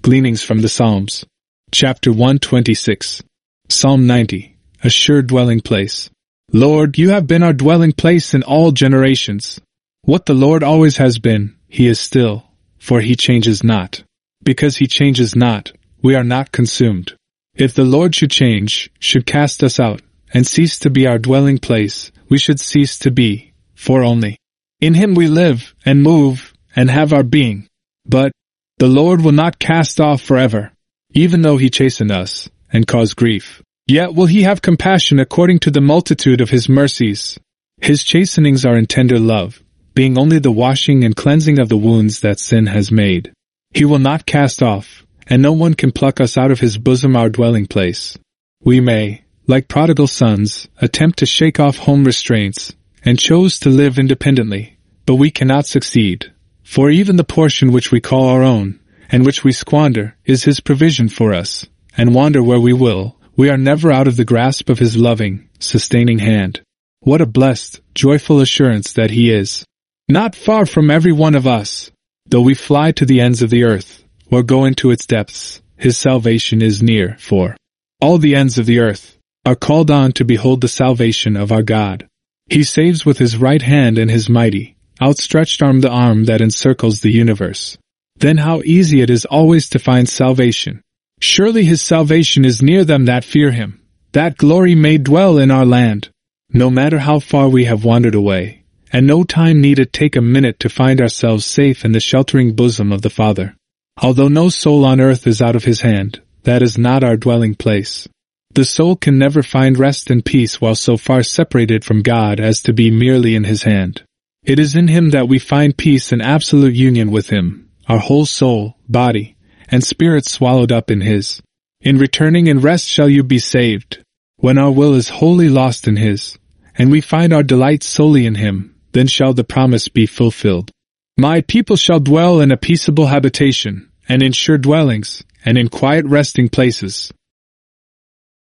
Gleanings from the Psalms. Chapter 126. Psalm 90. A sure dwelling place. Lord, you have been our dwelling place in all generations. What the Lord always has been, He is still, for He changes not. Because He changes not, we are not consumed. If the Lord should change, should cast us out, and cease to be our dwelling place, we should cease to be, for only in Him we live, and move, and have our being. But the Lord will not cast off forever, even though He chasten us, and cause grief. Yet will He have compassion according to the multitude of His mercies. His chastenings are in tender love, being only the washing and cleansing of the wounds that sin has made. He will not cast off, and no one can pluck us out of His bosom, our dwelling place. We may, like prodigal sons, attempt to shake off home restraints, and chose to live independently, but we cannot succeed. For even the portion which we call our own, and which we squander, is His provision for us, and wander where we will, we are never out of the grasp of His loving, sustaining hand. What a blessed, joyful assurance that He is not far from every one of us. Though we fly to the ends of the earth, or go into its depths, His salvation is near, for all the ends of the earth are called on to behold the salvation of our God. He saves with His right hand and His mighty, outstretched arm, the arm that encircles the universe. Then how easy it is always to find salvation. Surely His salvation is near them that fear Him. That glory may dwell in our land. No matter how far we have wandered away, and no time needed take a minute to find ourselves safe in the sheltering bosom of the Father. Although no soul on earth is out of His hand, that is not our dwelling place. The soul can never find rest and peace while so far separated from God as to be merely in His hand. It is in Him that we find peace and absolute union with Him, our whole soul, body, and spirit swallowed up in His. In returning in rest shall you be saved. When our will is wholly lost in His, and we find our delight solely in Him, then shall the promise be fulfilled. My people shall dwell in a peaceable habitation, and in sure dwellings, and in quiet resting places.